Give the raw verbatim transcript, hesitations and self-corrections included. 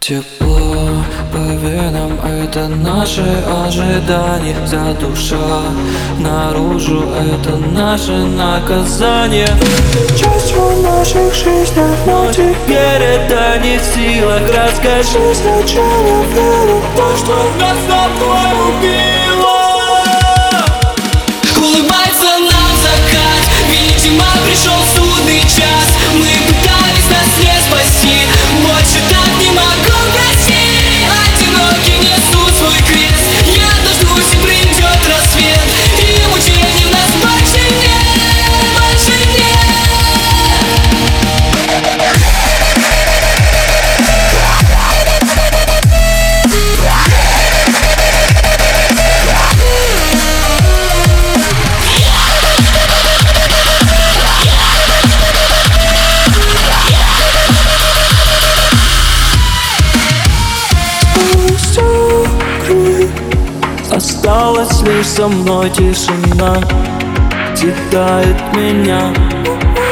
Тепло по венам — это наши ожидания. За душа наружу — это наше наказание. Частью наших жизней, но Теперь это не в силах. Расскажи сначала веру, то, что нас с тобой убило. Улыбается нам закат, видимо, пришел судный час. Мы пытались нас не спасти, больше так не могу простить. Одинокий несу свой крест, я дождусь и придет рассвет, и мучений в нас больше нет, больше нет. Осталась лишь со мной тишина, съедает меня.